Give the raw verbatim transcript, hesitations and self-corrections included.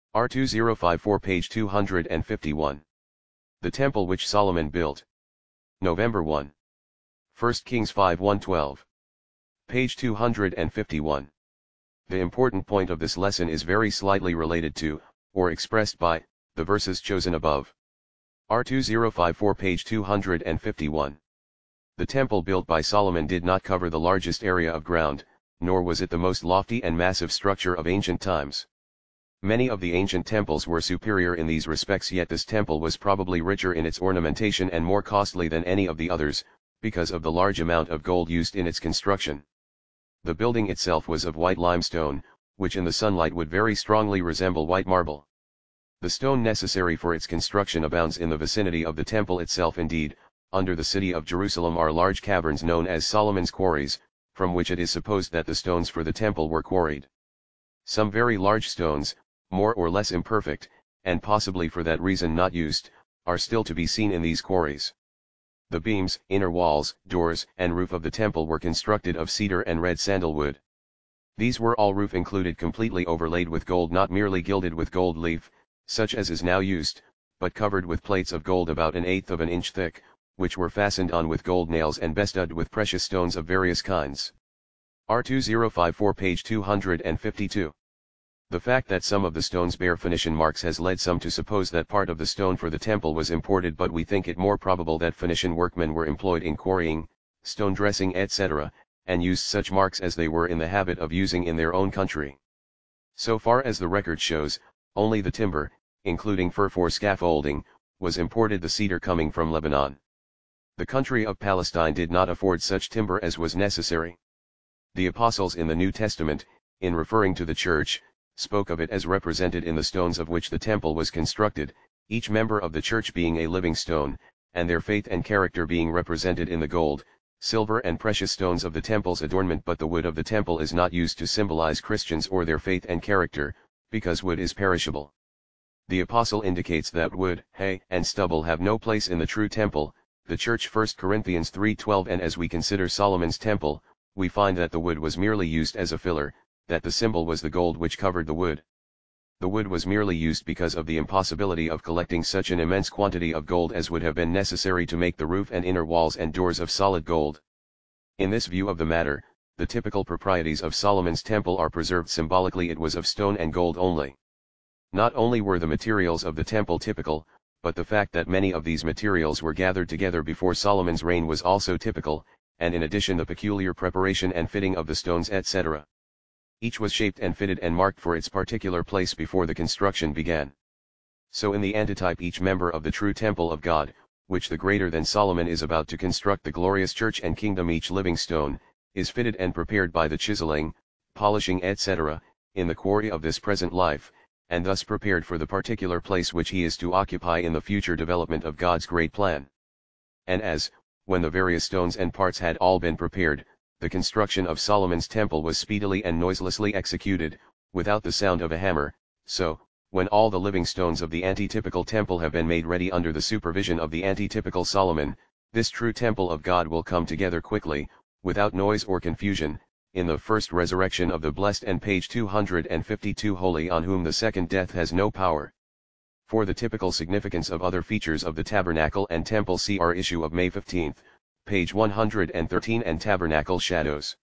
R two thousand fifty-four page two hundred fifty-one. The temple which Solomon built. November first. First Kings five one twelve. Page two hundred fifty-one. The important point of this lesson is very slightly related to, or expressed by, the verses chosen above. R two thousand fifty-four page two hundred fifty-one. The temple built by Solomon did not cover the largest area of ground, nor was it the most lofty and massive structure of ancient times. Many of the ancient temples were superior in these respects, yet this temple was probably richer in its ornamentation and more costly than any of the others, because of the large amount of gold used in its construction. The building itself was of white limestone, which in the sunlight would very strongly resemble white marble. The stone necessary for its construction abounds in the vicinity of the temple itself. Indeed, under the city of Jerusalem are large caverns known as Solomon's quarries, from which it is supposed that the stones for the temple were quarried. Some very large stones, more or less imperfect, and possibly for that reason not used, are still to be seen in these quarries. The beams, inner walls, doors, and roof of the temple were constructed of cedar and red sandalwood. These were all roof included completely overlaid with gold, not merely gilded with gold leaf, such as is now used, but covered with plates of gold about an eighth of an inch thick, which were fastened on with gold nails and bestudded with precious stones of various kinds. R two thousand fifty-four page two hundred fifty-two. The fact that some of the stones bear Phoenician marks has led some to suppose that part of the stone for the temple was imported, but we think it more probable that Phoenician workmen were employed in quarrying, stone dressing, et cetera, and used such marks as they were in the habit of using in their own country. So far as the record shows, only the timber, including fir for scaffolding, was imported, the cedar coming from Lebanon. The country of Palestine did not afford such timber as was necessary. The apostles in the New Testament, in referring to the church, spoke of it as represented in the stones of which the temple was constructed, each member of the church being a living stone, and their faith and character being represented in the gold, silver and precious stones of the temple's adornment. But the wood of the temple is not used to symbolize Christians or their faith and character, because wood is perishable. The apostle indicates that wood, hay, and stubble have no place in the true temple, the church. First Corinthians three twelve. And as we consider Solomon's temple, we find that the wood was merely used as a filler, that the symbol was the gold which covered the wood. The wood was merely used because of the impossibility of collecting such an immense quantity of gold as would have been necessary to make the roof and inner walls and doors of solid gold. In this view of the matter, the typical proprieties of Solomon's temple are preserved symbolically. It was of stone and gold only. Not only were the materials of the temple typical, but the fact that many of these materials were gathered together before Solomon's reign was also typical, and in addition the peculiar preparation and fitting of the stones, et cetera. Each was shaped and fitted and marked for its particular place before the construction began. So in the antitype, each member of the true temple of God, which the greater than Solomon is about to construct, the glorious church and kingdom, each living stone, is fitted and prepared by the chiseling, polishing, et cetera, in the quarry of this present life, and thus prepared for the particular place which he is to occupy in the future development of God's great plan. And as, when the various stones and parts had all been prepared, the construction of Solomon's temple was speedily and noiselessly executed, without the sound of a hammer, so, when all the living stones of the antitypical temple have been made ready under the supervision of the antitypical Solomon, this true temple of God will come together quickly, without noise or confusion, in the first resurrection of the blessed. And page two hundred fifty-two. Holy, on whom the second death has no power. For the typical significance of other features of the tabernacle and temple, see our issue of May fifteenth, page one hundred thirteen, and Tabernacle Shadows.